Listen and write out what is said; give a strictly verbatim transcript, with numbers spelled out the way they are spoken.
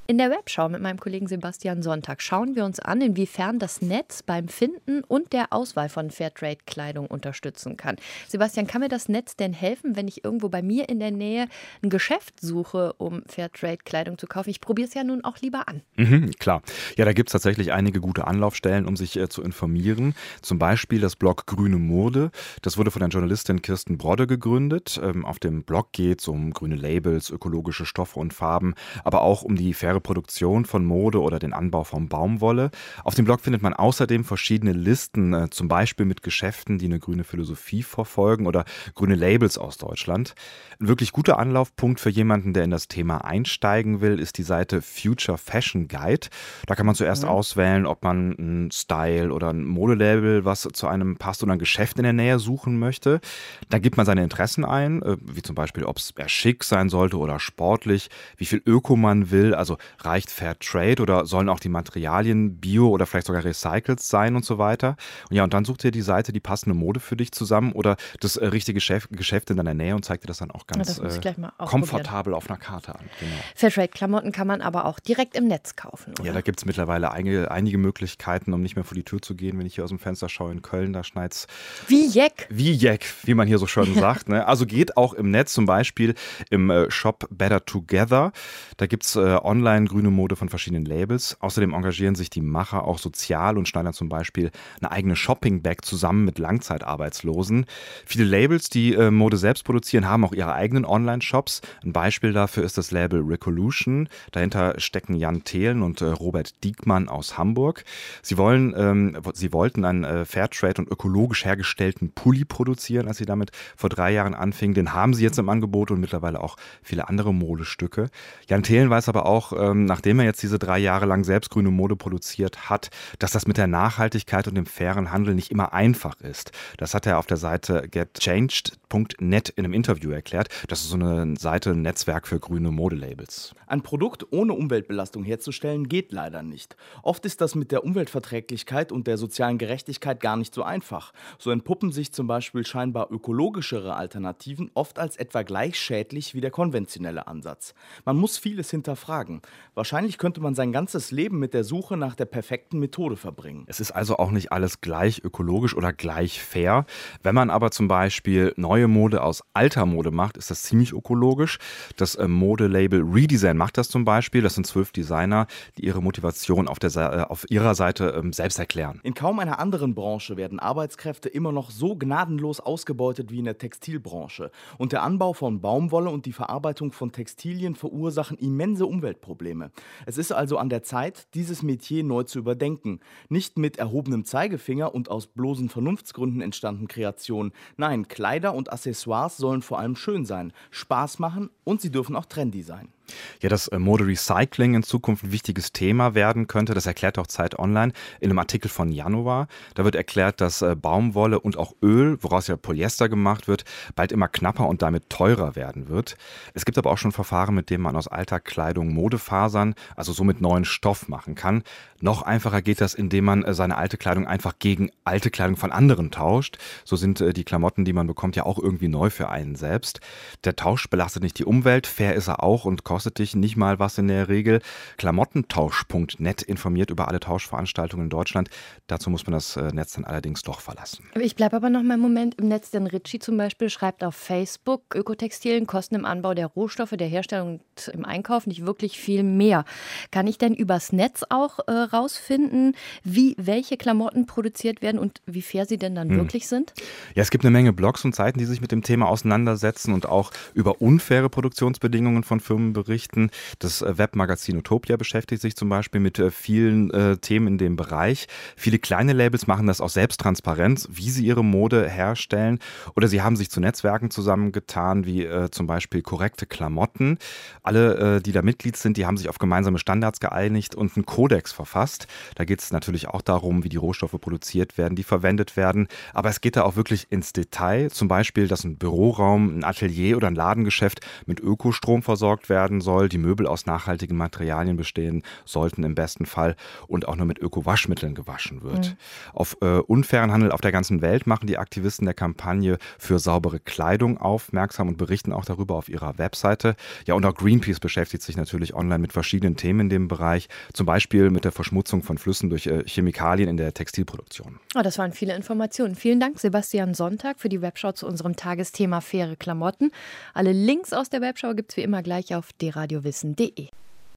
In der Webschau mit meinem Kollegen Sebastian Sonntag schauen wir uns an, inwiefern das Netz beim Finden und der Auswahl von Fairtrade-Kleidung unterstützen kann. Sebastian, kann mir das Netz denn helfen, wenn ich irgendwo bei mir in der Nähe ein Geschäft suche, um Fairtrade-Kleidung zu kaufen? Ich probiere es ja nun auch lieber an. Mhm, klar. Ja, da gibt es tatsächlich einige gute Anlaufstellen, um sich äh, zu informieren. Zum Beispiel das Blog Grüne Mode. Das wurde von der Journalistin Kirsten Brodde gegründet. Ähm, auf dem Blog geht es um grüne Labels, ökologische Stoffe und Farben, aber auch um die faire Produktion von Mode oder den Anbau von Baumwolle. Auf dem Blog findet man außerdem verschiedene Listen, äh, zum Beispiel mit Geschäften, die eine grüne Philosophie verfolgen oder grüne Labels aus Deutschland. Ein wirklich guter Anlaufpunkt für jemanden, der in das Thema einsteigen will, ist die Seite Future Fashion Guide. Da kann man zuerst mhm. auswählen, ob man ein Style oder ein Modelabel, was zu einem passt, oder ein Geschäft in der Nähe suchen möchte. Dann gibt man seine Interessen ein, äh, wie zum Beispiel, ob es eher schick sein sollte oder sportlich, wie viel Öko man will, also reicht Fair Trade oder sollen auch die Materialien bio oder vielleicht sogar recycelt sein und so weiter. Und ja, und dann sucht dir die Seite die passende Mode für dich zusammen oder das äh, richtige Geschäft, Geschäft in deiner Nähe und zeigt dir das dann auch ganz ja, äh, komfortabel auf einer Karte an. Genau. Fairtrade-Klamotten kann man aber auch direkt im Netz kaufen, oder? Ja, da gibt es mittlerweile einige, einige Möglichkeiten, um nicht mehr vor die Tür zu gehen. Wenn ich hier aus dem Fenster schaue in Köln, da schneit's wie Jeck. Wie Jeck, wie man hier so schön sagt. Ne? Also geht auch im Netz, zum Beispiel im äh, Shop Better Together. Da gibt es äh, online grüne Mode von verschiedenen Labels. Außerdem engagieren sich die Macher auch sozial und schneidern zum Beispiel eine eigene Shopping-Bag zusammen mit Langzeitarbeitslosen. Viele Labels, die äh, Mode selbst produzieren, haben auch ihre eigenen Online-Shops. Ein Beispiel dafür ist das Label Recolution. Dahinter stecken Jan Thelen und äh, Robert Diekmann aus Hamburg. Sie wollen, ähm, sie wollten einen äh, Fairtrade und ökologisch hergestellten Pulli produzieren, als sie damit vor drei Jahren anfingen. Den haben sie jetzt im Angebot und mittlerweile auch viele andere Modestücke. Jan Thelen weiß aber auch, ähm, nachdem er jetzt diese drei Jahre lang selbst grüne Mode produziert hat, dass das mit der Nachhaltigkeit und dem fairen Handel nicht immer einfach ist. Das hat er auf der Seite get changed punkt net in einem Interview erklärt. Das ist so eine Seite, ein Netzwerk für grüne Modelabels. Ein Produkt ohne Umweltbelastung herzustellen geht leider nicht. Oft ist das mit der Umweltverträglichkeit und der sozialen Gerechtigkeit gar nicht so einfach. So entpuppen sich zum Beispiel scheinbar ökologischere Alternativen oft als etwa gleich schädlich wie der konventionelle Ansatz. Man muss vieles hinterfragen. Wahrscheinlich könnte man sein ganzes Leben mit der Suche nach der perfekten Methode verbringen. Es ist also auch nicht alles gleich ökologisch oder gleich fair. Wenn man aber zum Beispiel neue Mode aus alter Mode macht, ist das ziemlich ökologisch. Das äh, Modelabel Redesign macht das zum Beispiel. Das sind zwölf Designer, die ihre Motivation auf, der, äh, auf ihrer Seite ähm, selbst erklären. In kaum einer anderen Branche werden Arbeitskräfte immer noch so gnadenlos ausgebeutet wie in der Textilbranche. Und der Anbau von Baumwolle und die Verarbeitung von Textilien verursachen immense Umweltprobleme. Es ist also an der Zeit, dieses Metier neu zu überdenken. Nicht mit erhobenem Zeigefinger und aus bloßen Vernunftsgründen entstandenen Kreationen. Nein, Kleider und Accessoires sollen vor allem schön sein, Spaß machen und sie dürfen auch trendy sein. Ja, dass äh, Mode-Recycling in Zukunft ein wichtiges Thema werden könnte, das erklärt auch Zeit Online in einem Artikel von Januar. Da wird erklärt, dass äh, Baumwolle und auch Öl, woraus ja Polyester gemacht wird, bald immer knapper und damit teurer werden wird. Es gibt aber auch schon Verfahren, mit denen man aus alter Kleidung Modefasern, also somit neuen Stoff machen kann. Noch einfacher geht das, indem man äh, seine alte Kleidung einfach gegen alte Kleidung von anderen tauscht. So sind äh, die Klamotten, die man bekommt, ja auch irgendwie neu für einen selbst. Der Tausch belastet nicht die Umwelt, fair ist er auch und kostet dich nicht mal was in der Regel. Klamottentausch punkt net informiert über alle Tauschveranstaltungen in Deutschland. Dazu muss man das Netz dann allerdings doch verlassen. Ich bleibe aber noch mal einen Moment im Netz, denn Ritchie zum Beispiel schreibt auf Facebook, Ökotextilien kosten im Anbau der Rohstoffe, der Herstellung und im Einkauf nicht wirklich viel mehr. Kann ich denn übers Netz auch äh, rausfinden, wie welche Klamotten produziert werden und wie fair sie denn dann hm. wirklich sind? Ja, es gibt eine Menge Blogs und Seiten, die sich mit dem Thema auseinandersetzen und auch über unfaire Produktionsbedingungen von Firmen berichten. Das Webmagazin Utopia beschäftigt sich zum Beispiel mit vielen äh, Themen in dem Bereich. Viele kleine Labels machen das auch selbst transparent, wie sie ihre Mode herstellen. Oder sie haben sich zu Netzwerken zusammengetan, wie äh, zum Beispiel korrekte Klamotten. Alle, äh, die da Mitglied sind, die haben sich auf gemeinsame Standards geeinigt und einen Kodex verfasst. Da geht es natürlich auch darum, wie die Rohstoffe produziert werden, die verwendet werden. Aber es geht da auch wirklich ins Detail. Zum Beispiel, dass ein Büroraum, ein Atelier oder ein Ladengeschäft mit Ökostrom versorgt werden werden soll. Die Möbel aus nachhaltigen Materialien bestehen sollten im besten Fall und auch nur mit Öko-Waschmitteln gewaschen wird. Mhm. Auf äh, unfairen Handel auf der ganzen Welt machen die Aktivisten der Kampagne für saubere Kleidung aufmerksam und berichten auch darüber auf ihrer Webseite. Ja, und auch Greenpeace beschäftigt sich natürlich online mit verschiedenen Themen in dem Bereich, zum Beispiel mit der Verschmutzung von Flüssen durch äh, Chemikalien in der Textilproduktion. Oh, das waren viele Informationen. Vielen Dank, Sebastian Sonntag, für die Webschau zu unserem Tagesthema faire Klamotten. Alle Links aus der Webschau gibt es wie immer gleich auf d radio wissen punkt d e.